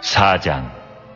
4장.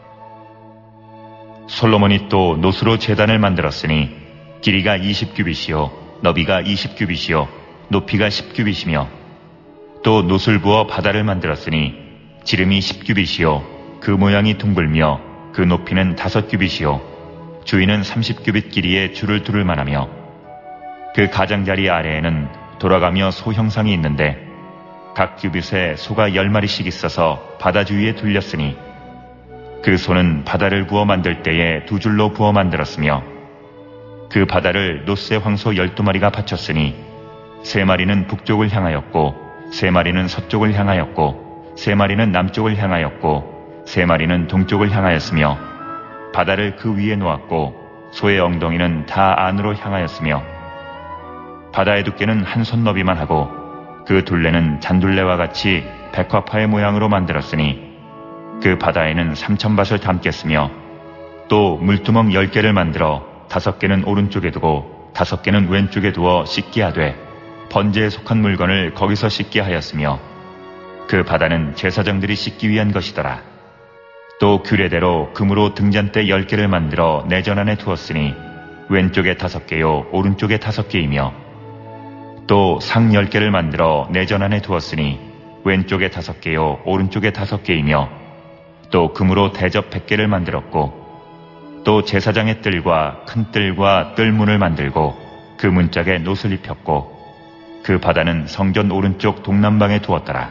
솔로몬이 또 노수로 제단을 만들었으니 길이가 20규빗이요 너비가 20규빗이요 높이가 10규빗이며 또 노술 부어 바다를 만들었으니 지름이 10규빗이요 그 모양이 둥글며 그 높이는 5규빗이요 주위는 30규빗 길이의 줄을 두를 만하며 그 가장자리 아래에는 돌아가며 소 형상이 있는데 각 규빗에 소가 10마리씩 있어서 바다 주위에 둘렸으니 그 소는 바다를 부어 만들 때에 2줄로 부어 만들었으며 그 바다를 노새 황소 12마리가 바쳤으니 3마리는 북쪽을 향하였고 3마리는 서쪽을 향하였고 3마리는 남쪽을 향하였고 3마리는 동쪽을 향하였으며 바다를 그 위에 놓았고 소의 엉덩이는 다 안으로 향하였으며 바다의 두께는 한 손 너비만 하고 그 둘레는 잔둘레와 같이 백화파의 모양으로 만들었으니 그 바다에는 3,000밭을 담겠으며 또 물두멍 10개를 만들어 5개는 오른쪽에 두고 5개는 왼쪽에 두어 씻게 하되 번제에 속한 물건을 거기서 씻게 하였으며 그 바다는 제사장들이 씻기 위한 것이더라. 또 규례대로 금으로 등잔대 10개를 만들어 내전 안에 두었으니 왼쪽에 5개요 오른쪽에 5개이며 또 상 10개를 만들어 내전 안에 두었으니 왼쪽에 5개요 오른쪽에 5개이며 또 금으로 대접 100개를 만들었고 또 제사장의 뜰과 큰 뜰과 뜰문을 만들고 그 문짝에 노슬 입혔고 그 바다는 성전 오른쪽 동남방에 두었더라.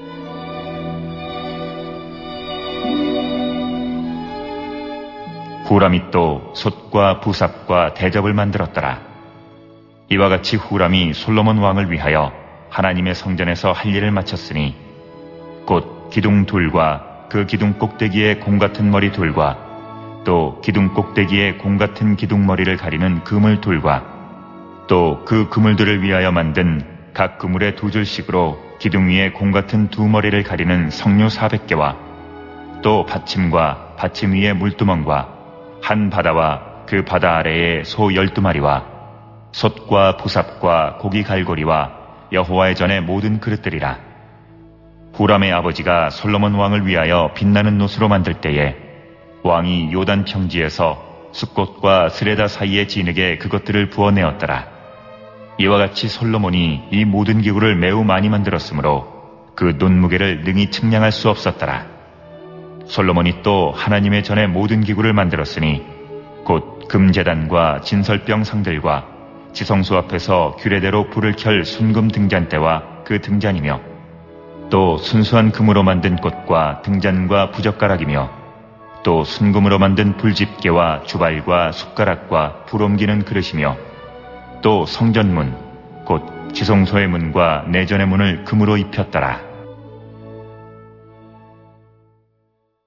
후람이 또 솥과 부삽과 대접을 만들었더라. 이와 같이 후람이 솔로몬 왕을 위하여 하나님의 성전에서 할 일을 마쳤으니 곧 기둥 둘과 그 기둥 꼭대기에 공 같은 머리 둘과 또 기둥 꼭대기에 공 같은 기둥 머리를 가리는 그물 둘과 또 그 그물들을 위하여 만든 각 그물의 2줄씩으로 기둥 위에 공 같은 2머리를 가리는 성류 400개와 또 받침과 받침 위에 물두멍과 한 바다와 그 바다 아래에 소 12마리와 솥과 부삽과 고기 갈고리와 여호와의 전의 모든 그릇들이라. 후람의 아버지가 솔로몬 왕을 위하여 빛나는 노수로 만들 때에 왕이 요단 평지에서 숫꽃과 스레다 사이의 진흙에 그것들을 부어내었더라. 이와 같이 솔로몬이 이 모든 기구를 매우 많이 만들었으므로 그 논무게를 능히 측량할 수 없었더라. 솔로몬이 또 하나님의 전의 모든 기구를 만들었으니 곧 금제단과 진설병 상들과 지성소 앞에서 규례대로 불을 켤 순금 등잔대와 그 등잔이며 또 순수한 금으로 만든 꽃과 등잔과 부젓가락이며 또 순금으로 만든 불집게와 주발과 숟가락과 불 옮기는 그릇이며 또 성전문 곧 지성소의 문과 내전의 문을 금으로 입혔더라.